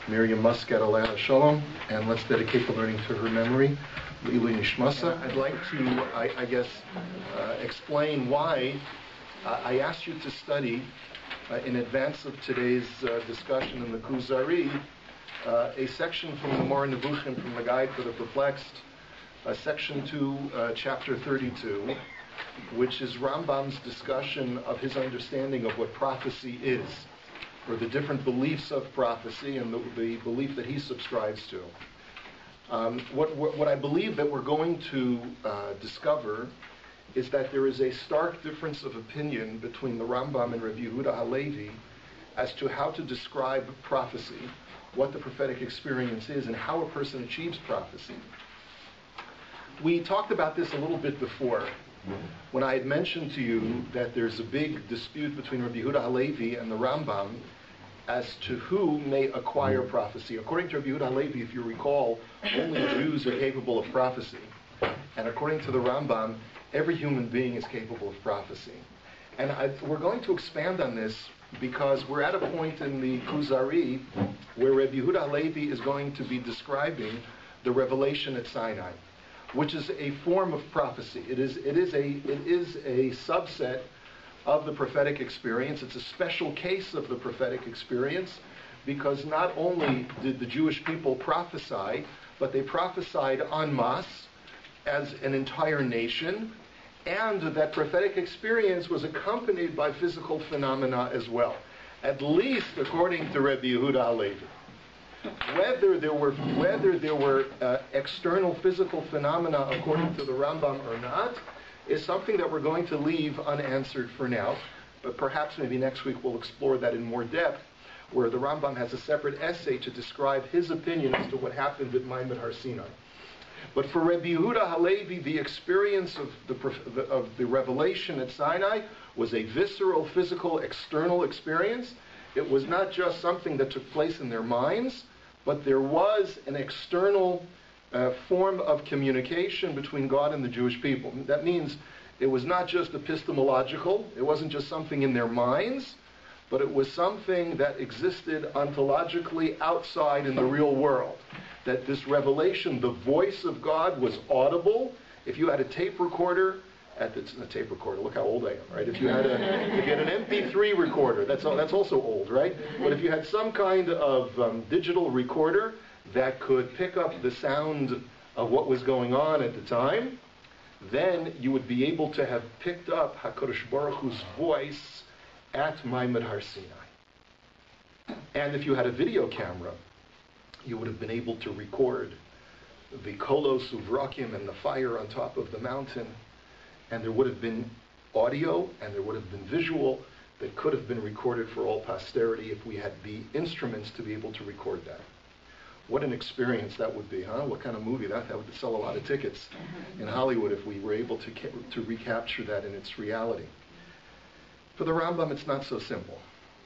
Miriam Muscat Alana Shalom, and let's dedicate the learning to her memory, Leilui Nishmasa. I'd like to, explain why I asked you to study, in advance of today's discussion in the Kuzari, a section from the Moreh Nevuchim, from the Guide for the Perplexed, section 2, chapter 32, which is Rambam's discussion of his understanding of what prophecy is, or the different beliefs of prophecy and the belief that he subscribes to. What I believe that we're going to discover is that there is a stark difference of opinion between the Rambam and Rabbi Yehuda Halevi as to how to describe prophecy, what the prophetic experience is, and how a person achieves prophecy. We talked about this a little bit before, when I had mentioned to you that there's a big dispute between Rabbi Yehuda Halevi and the Rambam as to who may acquire prophecy. According to Rabbi Yehuda Halevi, if you recall, only Jews are capable of prophecy. And according to the Rambam, every human being is capable of prophecy. And we're going to expand on this because we're at a point in the Kuzari where Rabbi Yehuda Halevi is going to be describing the revelation at Sinai, which is a form of prophecy. It is a subset of the prophetic experience. It's a special case of the prophetic experience because not only did the Jewish people prophesy, but they prophesied en masse as an entire nation, and that prophetic experience was accompanied by physical phenomena as well, at least according to Rabbi Yehuda Halevi. Whether there were external physical phenomena according to the Rambam or not is something that we're going to leave unanswered for now, but perhaps maybe next week we'll explore that in more depth, where the Rambam has a separate essay to describe his opinion as to what happened at Maimon Har Sinai. But for Rabbi Yehuda Halevi, the experience of the revelation at Sinai was a visceral, physical, external experience. It was not just something that took place in their minds, but there was an external form of communication between God and the Jewish people. That means it was not just epistemological, it wasn't just something in their minds, but it was something that existed ontologically outside in the real world. That this revelation, the voice of God, was audible. If you had a tape recorder, look how old I am, right? If you had an MP3 recorder, that's also old, right? But if you had some kind of digital recorder that could pick up the sound of what was going on at the time, then you would be able to have picked up HaKadosh Baruch Hu's voice at Maimon Har Sinai. And if you had a video camera, you would have been able to record the Kolos Uvrakim and the fire on top of the mountain, and there would have been audio and there would have been visual that could have been recorded for all posterity if we had the instruments to be able to record that. What an experience that would be, huh? What kind of movie? That would sell a lot of tickets in Hollywood if we were able to recapture that in its reality. For the Rambam, it's not so simple.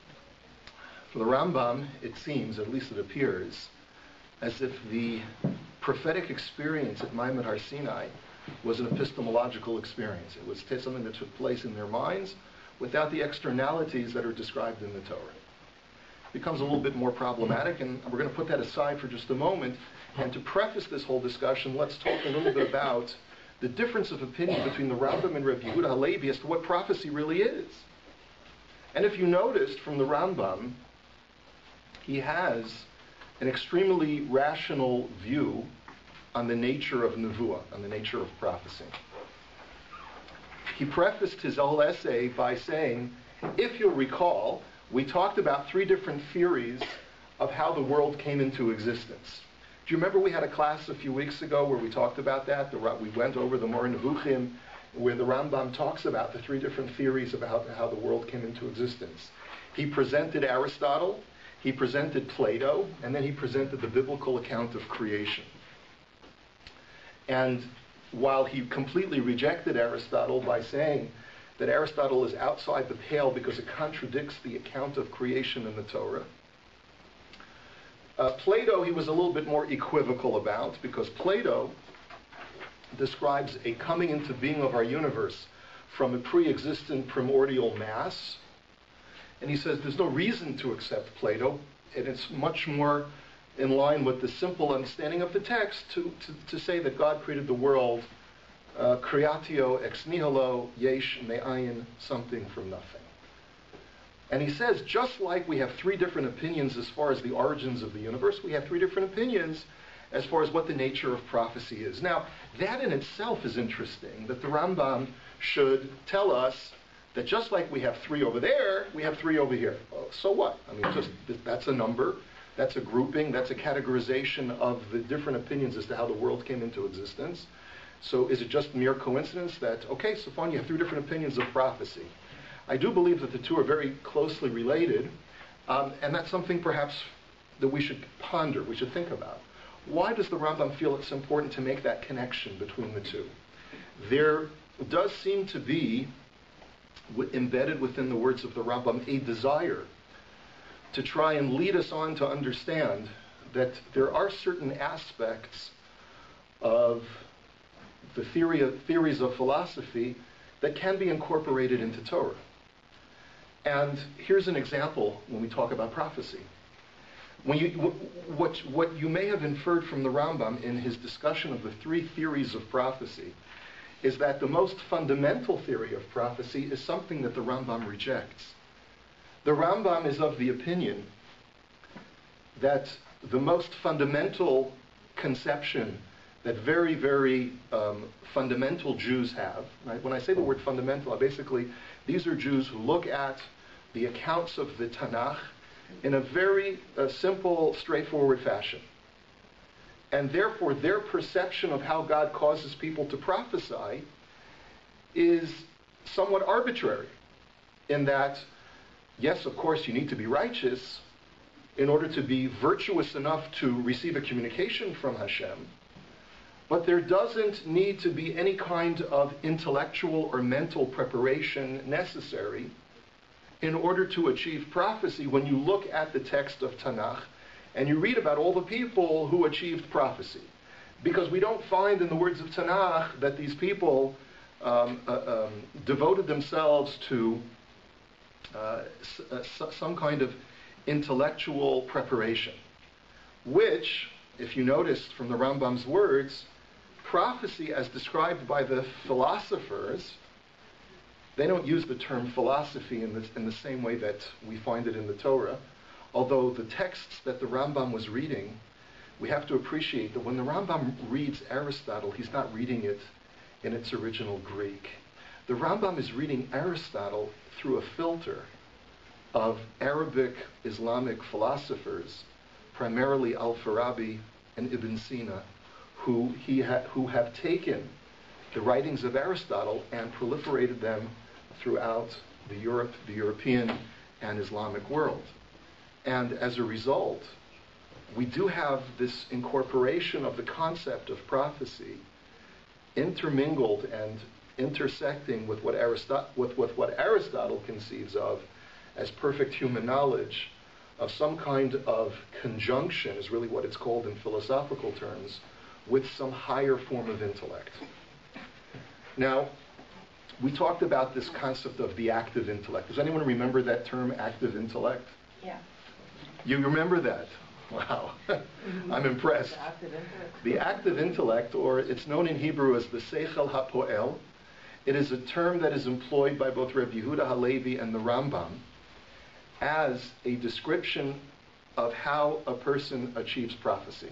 For the Rambam, it seems, at least it appears, as if the prophetic experience at Maimon Har Sinai was an epistemological experience. It was something that took place in their minds without the externalities that are described in the Torah. It becomes a little bit more problematic, and we're going to put that aside for just a moment. And to preface this whole discussion, let's talk a little bit about the difference of opinion between the Rambam and Rabbi Yehuda Halevi as to what prophecy really is. And if you noticed from the Rambam, he has an extremely rational view on the nature of nevuah, on the nature of prophecy. He prefaced his whole essay by saying, if you'll recall, we talked about 3 different theories of how the world came into existence. Do you remember we had a class a few weeks ago where we talked about that? We went over the Moreh Nevuchim, where the Rambam talks about the 3 different theories about how the world came into existence. He presented Aristotle, he presented Plato, and then he presented the biblical account of creation. And while he completely rejected Aristotle by saying that Aristotle is outside the pale because it contradicts the account of creation in the Torah, Plato he was a little bit more equivocal about, because Plato describes a coming into being of our universe from a pre-existent primordial mass. And he says there's no reason to accept Plato, and it's much more in line with the simple understanding of the text to say that God created the world, creatio ex nihilo, yesh me'ayin, something from nothing. And he says, just like we have three different opinions as far as the origins of the universe, we have three different opinions as far as what the nature of prophecy is. Now, that in itself is interesting, that the Rambam should tell us that just like we have three over there, we have three over here. Well, so what? I mean, just that's a number, that's a grouping, that's a categorization of the different opinions as to how the world came into existence. So is it just mere coincidence that, okay, so fine, you have three different opinions of prophecy? I do believe that the two are very closely related, and that's something perhaps that we should ponder, we should think about. Why does the Rambam feel it's important to make that connection between the two? There does seem to be, embedded within the words of the Rambam, a desire to try and lead us on to understand that there are certain aspects of the theories of philosophy that can be incorporated into Torah. And here's an example when we talk about prophecy. What you may have inferred from the Rambam in his discussion of the three theories of prophecy is that the most fundamental theory of prophecy is something that the Rambam rejects. The Rambam is of the opinion that the most fundamental conception that very, very fundamental Jews have, right? When I say the word fundamental, basically, these are Jews who look at the accounts of the Tanakh in a very simple, straightforward fashion. And therefore, their perception of how God causes people to prophesy is somewhat arbitrary, in that, yes, of course, you need to be righteous in order to be virtuous enough to receive a communication from Hashem, but there doesn't need to be any kind of intellectual or mental preparation necessary in order to achieve prophecy when you look at the text of Tanakh and you read about all the people who achieved prophecy. Because we don't find in the words of Tanakh that these people devoted themselves to some kind of intellectual preparation, which, if you noticed from the Rambam's words, prophecy as described by the philosophers, they don't use the term philosophy in the same way that we find it in the Torah, although the texts that the Rambam was reading, we have to appreciate that when the Rambam reads Aristotle, he's not reading it in its original Greek. The Rambam is reading Aristotle through a filter of Arabic Islamic philosophers, primarily Al-Farabi and Ibn Sina, who have taken the writings of Aristotle and proliferated them throughout the European and Islamic world. And as a result, we do have this incorporation of the concept of prophecy intermingled and intersecting with what Aristotle conceives of as perfect human knowledge, of some kind of conjunction, is really what it's called in philosophical terms, with some higher form of intellect. Now, we talked about this concept of the active intellect. Does anyone remember that term, active intellect? Yeah. You remember that? Wow. I'm impressed. The active intellect, or it's known in Hebrew as the Seichel HaPoel, it is a term that is employed by both Reb Yehuda Halevi and the Rambam as a description of how a person achieves prophecy.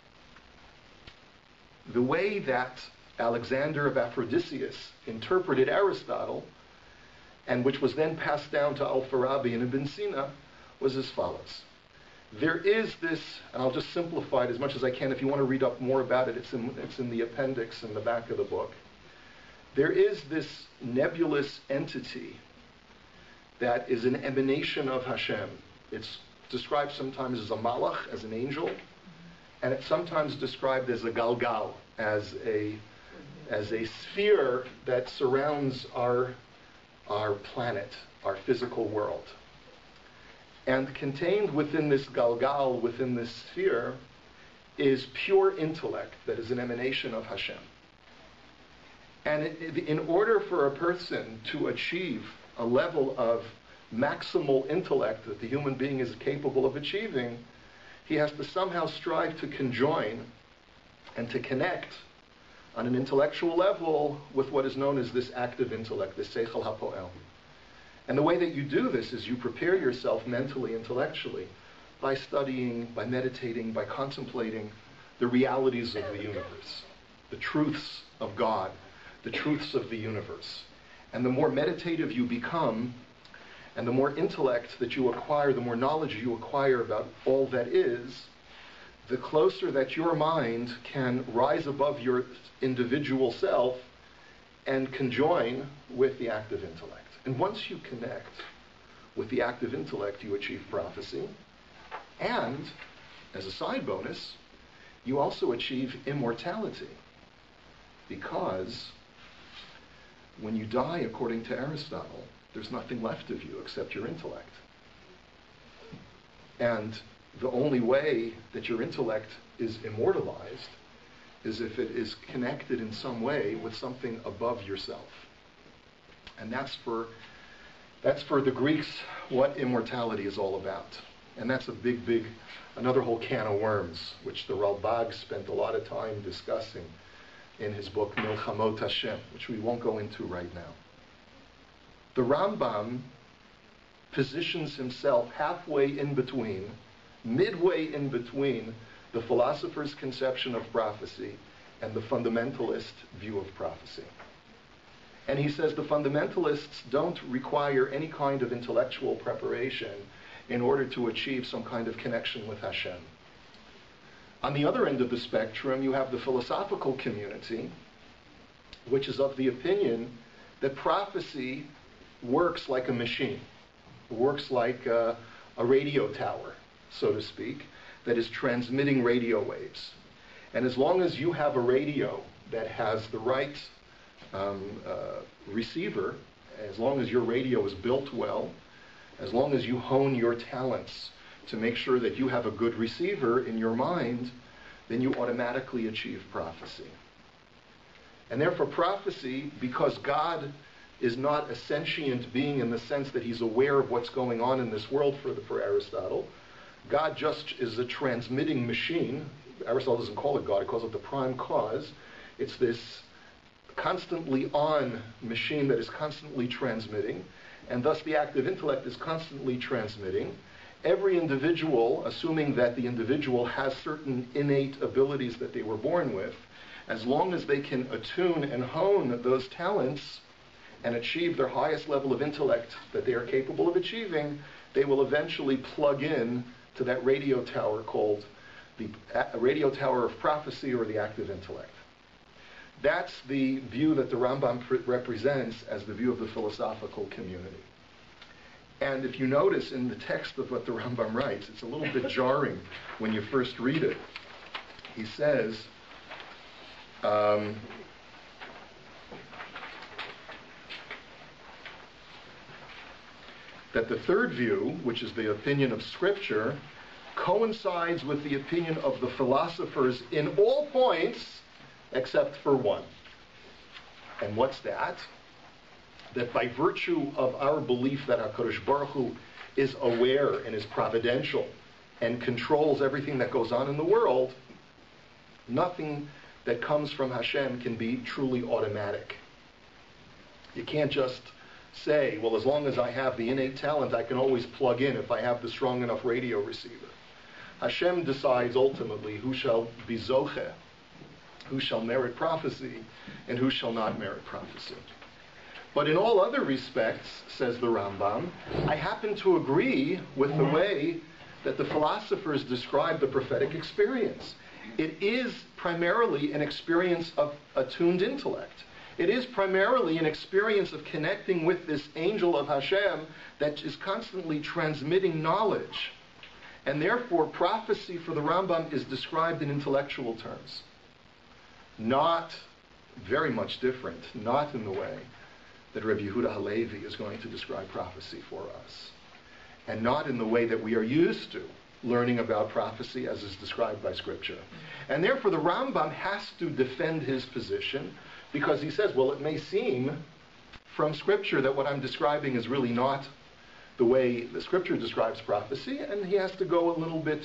The way that Alexander of Aphrodisias interpreted Aristotle, and which was then passed down to Al-Farabi and Ibn Sina, was as follows. There is this, and I'll just simplify it as much as I can. If you want to read up more about it, it's in the appendix in the back of the book. There is this nebulous entity that is an emanation of Hashem. It's described sometimes as a malach, as an angel, and it's sometimes described as a galgal, as a sphere that surrounds our planet, our physical world. And contained within this galgal, within this sphere, is pure intellect that is an emanation of Hashem. And in order for a person to achieve a level of maximal intellect that the human being is capable of achieving, He has to somehow strive to conjoin and to connect on an intellectual level with what is known as this active intellect, this Seichel HaPoel. And the way that you do this is you prepare yourself mentally, intellectually, by studying, by meditating, by contemplating the realities of the universe, the truths of God, the truths of the universe. And the more meditative you become, and the more intellect that you acquire, the more knowledge you acquire about all that is, the closer that your mind can rise above your individual self and conjoin with the active intellect. And once you connect with the active intellect, you achieve prophecy. And, as a side bonus, you also achieve immortality. Because when you die, according to Aristotle, there's nothing left of you except your intellect. And the only way that your intellect is immortalized is if it is connected in some way with something above yourself. And that's for the Greeks what immortality is all about. And that's a big, another whole can of worms, which the Ralbag spent a lot of time discussing in his book Milchamot Hashem, which we won't go into right now. The Rambam positions himself halfway in between, midway in between the philosopher's conception of prophecy and the fundamentalist view of prophecy. And he says the fundamentalists don't require any kind of intellectual preparation in order to achieve some kind of connection with Hashem. On the other end of the spectrum, you have the philosophical community, which is of the opinion that prophecy works like a machine, works like a radio tower, so to speak, that is transmitting radio waves. And as long as you have a radio that has the right receiver, as long as your radio is built well, as long as you hone your talents to make sure that you have a good receiver in your mind, then you automatically achieve prophecy. And therefore prophecy, because God is not a sentient being in the sense that he's aware of what's going on in this world for Aristotle, God just is a transmitting machine. Aristotle doesn't call it God, he calls it the prime cause. It's this constantly on machine that is constantly transmitting, and thus the active intellect is constantly transmitting. Every individual, assuming that the individual has certain innate abilities that they were born with, as long as they can attune and hone those talents and achieve their highest level of intellect that they are capable of achieving, they will eventually plug in to that radio tower called the radio tower of prophecy, or the active intellect. That's the view that the Rambam represents as the view of the philosophical community. And if you notice in the text of what the Rambam writes, it's a little bit jarring when you first read it. He says, that the third view, which is the opinion of Scripture, coincides with the opinion of the philosophers in all points except for one. And what's that? That by virtue of our belief that HaKadosh Baruch Hu is aware and is providential and controls everything that goes on in the world, nothing that comes from Hashem can be truly automatic. You can't just say, well, as long as I have the innate talent, I can always plug in if I have the strong enough radio receiver. Hashem decides ultimately who shall be zocheh, who shall merit prophecy, and who shall not merit prophecy. But in all other respects, says the Rambam, I happen to agree with the way that the philosophers describe the prophetic experience. It is primarily an experience of attuned intellect. It is primarily an experience of connecting with this angel of Hashem that is constantly transmitting knowledge. And therefore, prophecy for the Rambam is described in intellectual terms. Not very much different, not in the way that Rabbi Yehuda Halevi is going to describe prophecy for us. And not in the way that we are used to learning about prophecy as is described by Scripture. And therefore, the Rambam has to defend his position, because he says, well, it may seem from Scripture that what I'm describing is really not the way the Scripture describes prophecy, and he has to go a little bit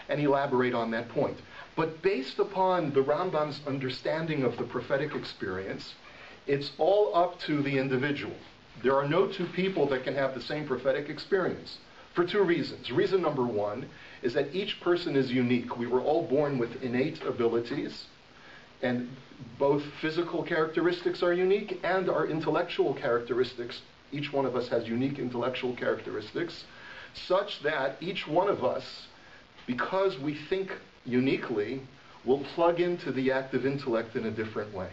and elaborate on that point. But based upon the Rambam's understanding of the prophetic experience, it's all up to the individual. There are no two people that can have the same prophetic experience for two reasons. Reason number one is that each person is unique. We were all born with innate abilities, and both physical characteristics are unique and our intellectual characteristics. Each one of us has unique intellectual characteristics, such that each one of us, because we think uniquely, will plug into the active intellect in a different way.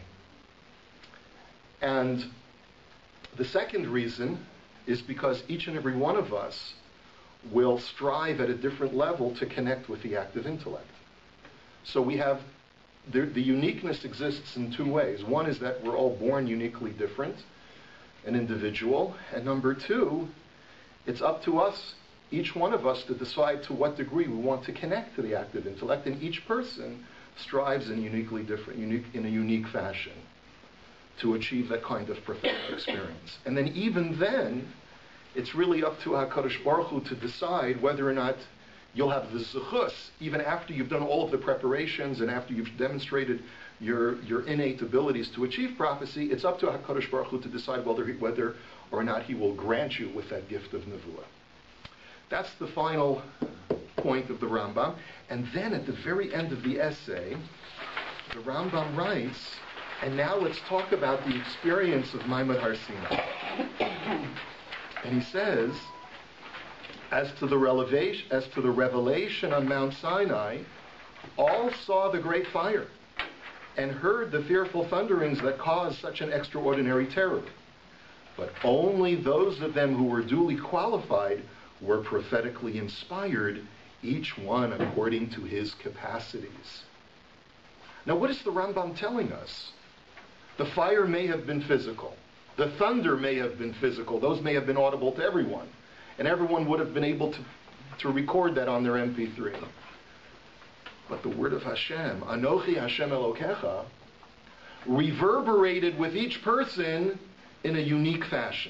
And the second reason is because each and every one of us will strive at a different level to connect with the active intellect. So we have, the uniqueness exists in two ways. One is that we're all born uniquely different, an individual. And number two, it's up to us, each one of us, to decide to what degree we want to connect to the active intellect. And each person strives in in a unique fashion to achieve that kind of prophetic experience. And then even then, it's really up to HaKadosh Baruch Hu to decide whether or not you'll have the zechus, even after you've done all of the preparations and after you've demonstrated your innate abilities to achieve prophecy. It's up to HaKadosh Baruch Hu to decide whether or not he will grant you with that gift of nevuah. That's the final point of the Rambam. And then at the very end of the essay, the Rambam writes, and now let's talk about the experience of Maimon Har Sinai. And he says, as to the revelation on Mount Sinai, all saw the great fire and heard the fearful thunderings that caused such an extraordinary terror. But only those of them who were duly qualified were prophetically inspired, each one according to his capacities. Now, what is the Rambam telling us? The fire may have been physical. The thunder may have been physical. Those may have been audible to everyone. And everyone would have been able to record that on their MP3. But the word of Hashem, Anochi Hashem Elokecha, reverberated with each person in a unique fashion.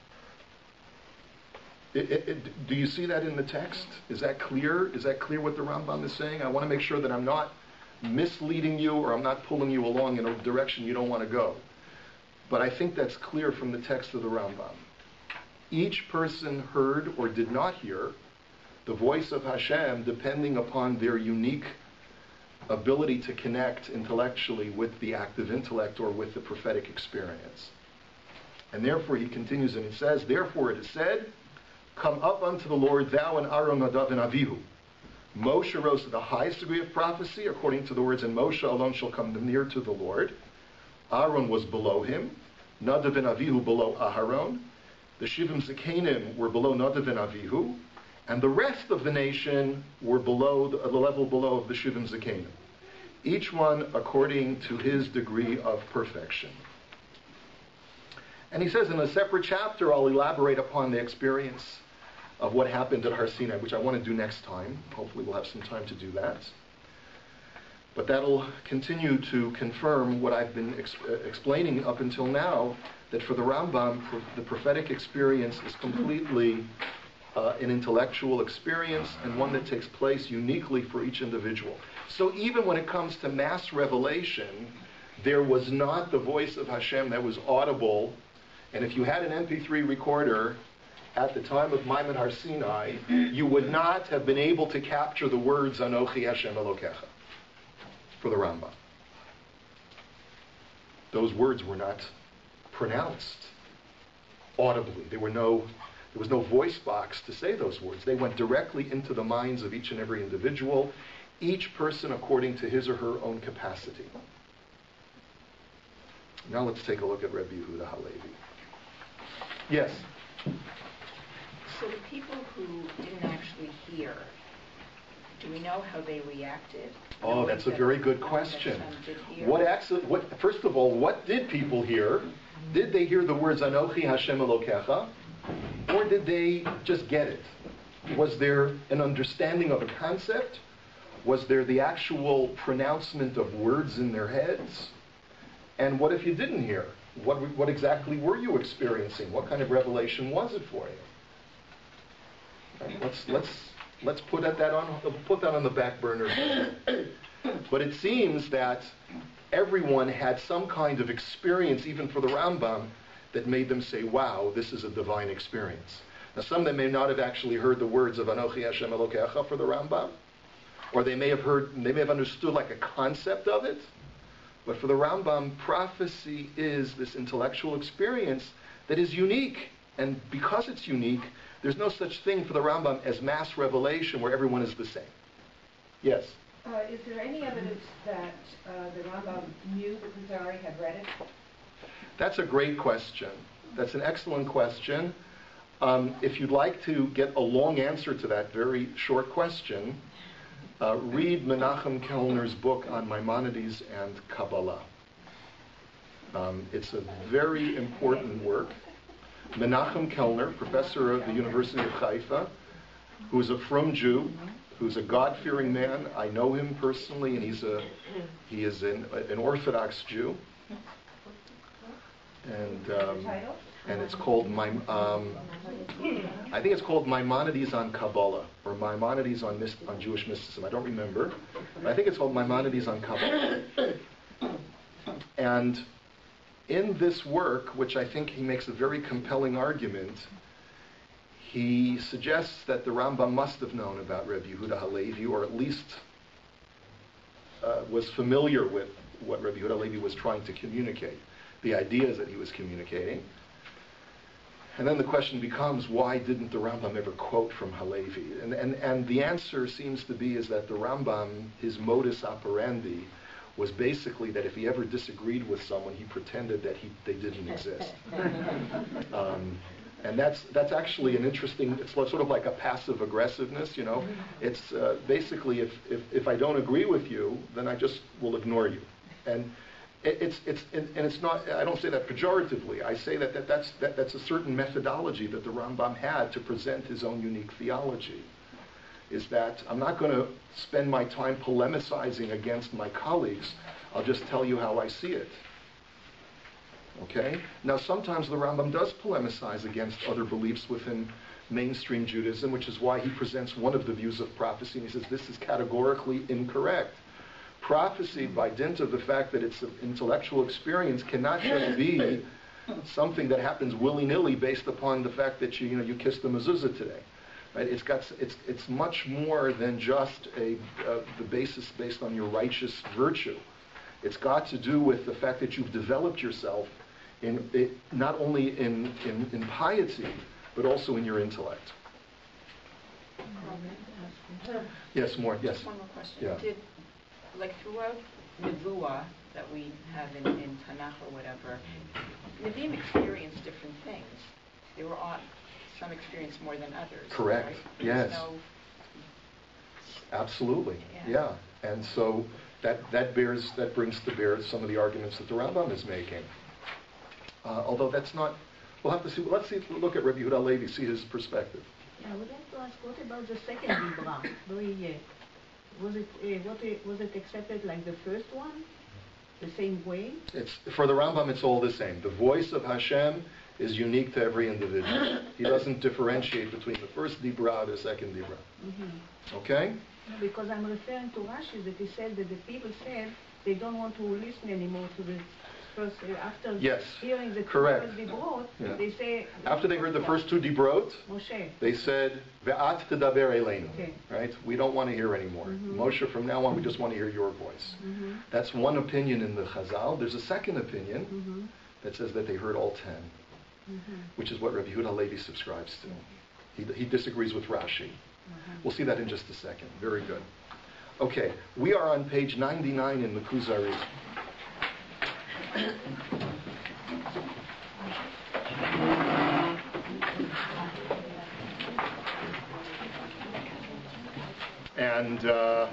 Do you see that in the text? Is that clear? Is that clear what the Rambam is saying? I want to make sure that I'm not misleading you or I'm not pulling you along in a direction you don't want to go. But I think that's clear from the text of the Rambam. Each person heard or did not hear the voice of Hashem depending upon their unique ability to connect intellectually with the active intellect or with the prophetic experience. And therefore he continues and he says, therefore it is said, come up unto the Lord, thou and Aaron, Nadav, and Avihu. Moshe rose to the highest degree of prophecy, according to the words, and Moshe alone shall come near to the Lord. Aaron was below him, Nadav and Avihu below Aharon. The Shivim Zekanim were below Nadav and Avihu, and the rest of the nation were below the level below of the Shivim Zekanim. Each one according to his degree of perfection. And he says in a separate chapter, I'll elaborate upon the experience of what happened at Har Sinai, which I want to do next time. Hopefully we'll have some time to do that. But that'll continue to confirm what I've been explaining up until now, that for the Rambam, the prophetic experience is completely an intellectual experience and one that takes place uniquely for each individual. So even when it comes to mass revelation, there was not the voice of Hashem that was audible. And if you had an MP3 recorder at the time of Maimon Har Sinai, you would not have been able to capture the words Anochi Hashem Elokecha for the Rambam. Those words were not pronounced audibly. There was no voice box to say those words. They went directly into the minds of each and every individual, each person according to his or her own capacity. Now let's take a look at Rabbi Yehuda Halevi. Yes? So the people who didn't actually hear, do we know how they reacted? Oh, that's a very good question. First of all, what did people hear? Did they hear the words Anochi Hashem Elokecha? Or did they just get it? Was there an understanding of a concept? Was there the actual pronouncement of words in their heads? And what if you didn't hear? What exactly were you experiencing? What kind of revelation was it for you? Let's Let's put that on the back burner. But it seems that everyone had some kind of experience, even for the Rambam, that made them say, wow, this is a divine experience. Now, some of them may not have actually heard the words of Anochi Hashem Elokecha for the Rambam, or they may have understood like a concept of it. But for the Rambam, prophecy is this intellectual experience that is unique. And because it's unique, there's no such thing for the Rambam as mass revelation where everyone is the same. Yes? Is there any evidence that the Rambam knew the Kuzari had read it? That's a great question. That's an excellent question. If you'd like to get a long answer to that very short question, read Menachem Kellner's book on Maimonides and Kabbalah. It's a very important work. Menachem Kellner, professor of the University of Haifa, who is a frum Jew, who's a God-fearing man. I know him personally, and he is an Orthodox Jew. And it's called I think it's called Maimonides on Kabbalah, or Maimonides on Jewish mysticism. I don't remember. But I think it's called Maimonides on Kabbalah. And in this work, which I think he makes a very compelling argument, he suggests that the Rambam must have known about Reb Yehuda Halevi, or at least was familiar with what Reb Yehuda Halevi was trying to communicate, the ideas that he was communicating. And then the question becomes, why didn't the Rambam ever quote from Halevi? And the answer seems to be is that the Rambam, his modus operandi, was basically that if he ever disagreed with someone, he pretended that they didn't exist. And that's actually an interesting, it's sort of like a passive aggressiveness, you know. It's basically if I don't agree with you, then I just will ignore you. And it's not, I don't say that pejoratively. I say that's a certain methodology that the Rambam had to present his own unique theology. Is that I'm not going to spend my time polemicizing against my colleagues. I'll just tell you how I see it. Okay? Now, sometimes the Rambam does polemicize against other beliefs within mainstream Judaism, which is why he presents one of the views of prophecy, and he says this is categorically incorrect. Prophecy, by dint of the fact that it's an intellectual experience, cannot just be something that happens willy-nilly based upon the fact that you kissed the mezuzah today. Right? It's much more than just the basis based on your righteous virtue. It's got to do with the fact that you've developed yourself not only in piety, but also in your intellect. Yes, more. Yes. Just one more question. Yeah. Like throughout Nevuah that we have in Tanakh or whatever, Nevi'im experienced different things. They were all, some experienced more than others. Correct. Right? Yes. Absolutely. Yeah. And so that brings to bear some of the arguments that the Rambam is making. Although that's not, we'll have to see. Let's look at Rabbi Yehuda Halevi, see his perspective. Yeah, I would like to ask, what about the second Dibra? Was it accepted like the first one, the same way? It's for the Rambam. It's all the same. The voice of Hashem is unique to every individual. He doesn't differentiate between the first Dibra and the second Dibra. Mm-hmm. Okay? Because I'm referring to Rashi that he said that the people said they don't want to listen anymore to the first, after hearing the first Dibrot, they say... After they heard the first two Dibrot, Moshe. They said, Ve'at tedaber eleinu. Right? We don't want to hear anymore. Mm-hmm. Moshe, from now on, we just want to hear your voice. Mm-hmm. That's one opinion in the Chazal. There's a second opinion that says that they heard all 10, which is what Rabbi Yehuda Halevi subscribes to. He disagrees with Rashi. We'll see that in just a second. Very good. Okay, we are on page 99 in the Kuzari. And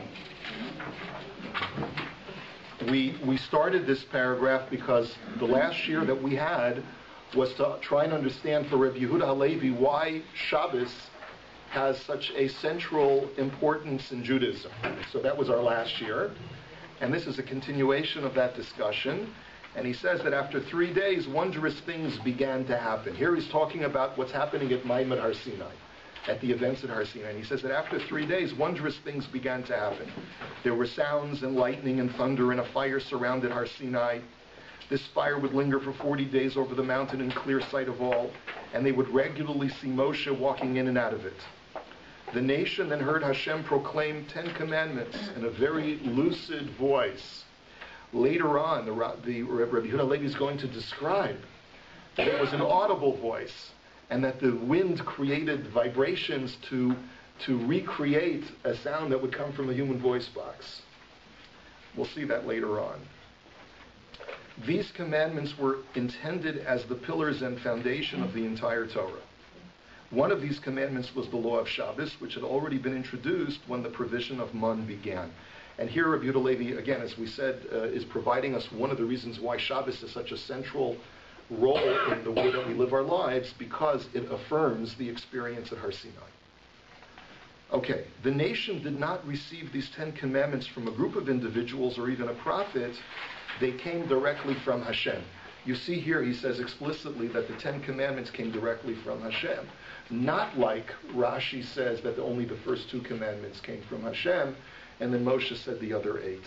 we started this paragraph because the last year that we had was to try and understand for Rabbi Yehuda Halevi why Shabbos has such a central importance in Judaism. So that was our last year. And this is a continuation of that discussion. And he says that after 3 days, wondrous things began to happen. Here he's talking about what's happening at Maimon Har Sinai. at the events at Har Sinai. And he says that after 3 days, wondrous things began to happen. There were sounds and lightning and thunder, and a fire surrounded Har Sinai. This fire would linger for 40 days over the mountain in clear sight of all, and they would regularly see Moshe walking in and out of it. The nation then heard Hashem proclaim 10 commandments in a very lucid voice. Later on, Rabbi Yehuda Halevi is going to describe that it was an audible voice, and that the wind created vibrations to recreate a sound that would come from a human voice box. We'll see that later on. These commandments were intended as the pillars and foundation of the entire Torah. One of these commandments was the law of Shabbos, which had already been introduced when the provision of man began. And here Rabbi Yehuda Halevi, again, as we said, is providing us one of the reasons why Shabbos is such a central role in the way that we live our lives, because it affirms the experience at Har Sinai. Okay, the nation did not receive these 10 commandments from a group of individuals or even a prophet. They came directly from Hashem. You see here, he says explicitly that the 10 commandments came directly from Hashem. Not like Rashi says that only the first 2 commandments came from Hashem, and then Moshe said the other 8.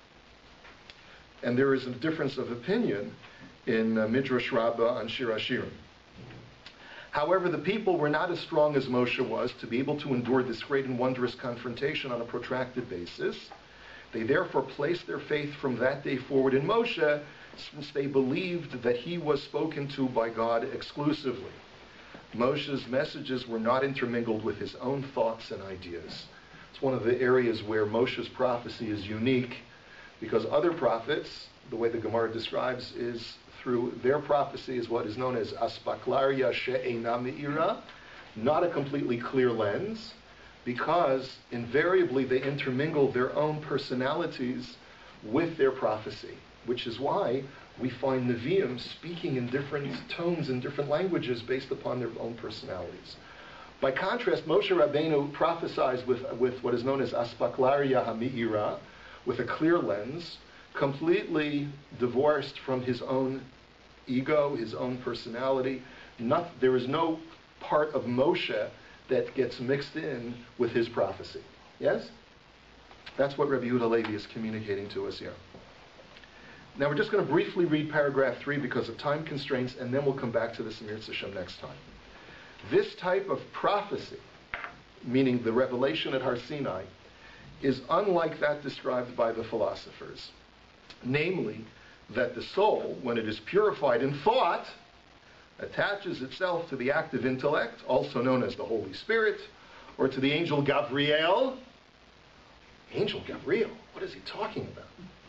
And there is a difference of opinion in Midrash Rabbah on Shir HaShirim. However, the people were not as strong as Moshe was to be able to endure this great and wondrous confrontation on a protracted basis. They therefore placed their faith from that day forward in Moshe, since they believed that he was spoken to by God exclusively. Moshe's messages were not intermingled with his own thoughts and ideas. It's one of the areas where Moshe's prophecy is unique, because other prophets, the way the Gemara describes, is through their prophecy is what is known as aspaklaria she'eina me'ira, not a completely clear lens, because invariably they intermingle their own personalities with their prophecy, which is why we find Nevi'im speaking in different tones and different languages based upon their own personalities. By contrast, Moshe Rabbeinu prophesies with what is known as aspaklaria ha'me'ira, with a clear lens, completely divorced from his own ego, his own personality. There is no part of Moshe that gets mixed in with his prophecy. Yes? That's what Rabbi Yehuda Halevi is communicating to us here. Now we're just going to briefly read paragraph 3 because of time constraints, and then we'll come back to this in Mirz Hashem next time. This type of prophecy, meaning the revelation at Har Sinai, is unlike that described by the philosophers. Namely, that the soul, when it is purified in thought, attaches itself to the active intellect, also known as the Holy Spirit, or to the angel Gabriel. Angel Gabriel? What is he talking about?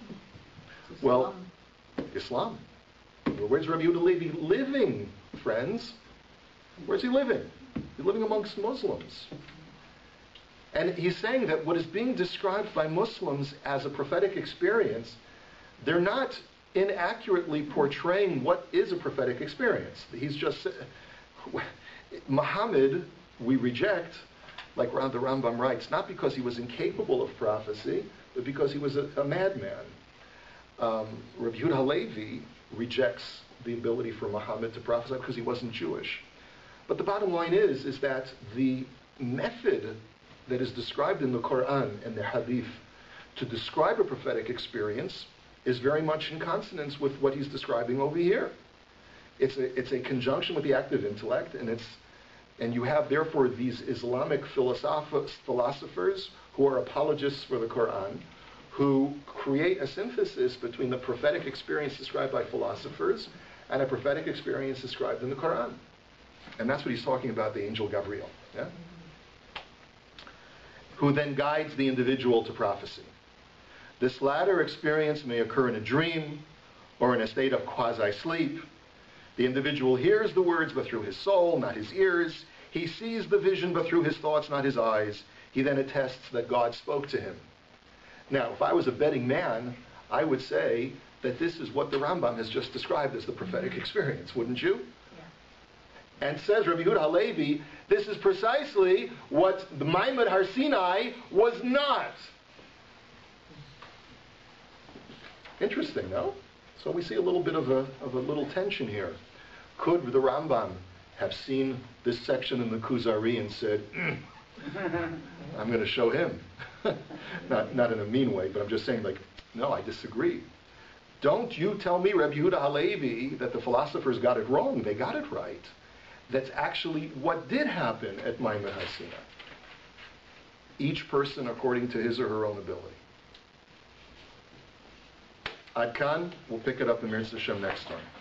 Well, Islam. Well, where's Rabbi Yehuda Halevi living, friends? Where's he living? He's living amongst Muslims. And he's saying that what is being described by Muslims as a prophetic experience, they're not inaccurately portraying what is a prophetic experience. He's just... Muhammad, we reject, like the Rambam writes, not because he was incapable of prophecy, but because he was a madman. Rabbi Yehuda Halevi rejects the ability for Muhammad to prophesy because he wasn't Jewish. But the bottom line is that the method that is described in the Quran and the Hadith to describe a prophetic experience is very much in consonance with what he's describing over here. It's a conjunction with the active intellect, and you have therefore these Islamic philosophers who are apologists for the Quran, who create a synthesis between the prophetic experience described by philosophers and a prophetic experience described in the Quran. And that's what he's talking about, the angel Gabriel, yeah? Who then guides the individual to prophecy. This latter experience may occur in a dream or in a state of quasi-sleep. The individual hears the words but through his soul, not his ears. He sees the vision but through his thoughts, not his eyes. He then attests that God spoke to him. Now, if I was a betting man, I would say that this is what the Rambam has just described as the prophetic experience, wouldn't you? Yeah. And says Rabbi Yehuda Halevi, this is precisely what the Maimad Har Sinai was not. Interesting, no? So we see a little bit of a little tension here. Could the Rambam have seen this section in the Kuzari and said, I'm going to show him. not in a mean way, but I'm just saying, like, no, I disagree. Don't you tell me, Reb Yehuda Halevi, that the philosophers got it wrong. They got it right. That's actually what did happen at Maimon HaSinai. Each person according to his or her own ability. Ad kan, we'll pick it up in Mirz Hashem next time.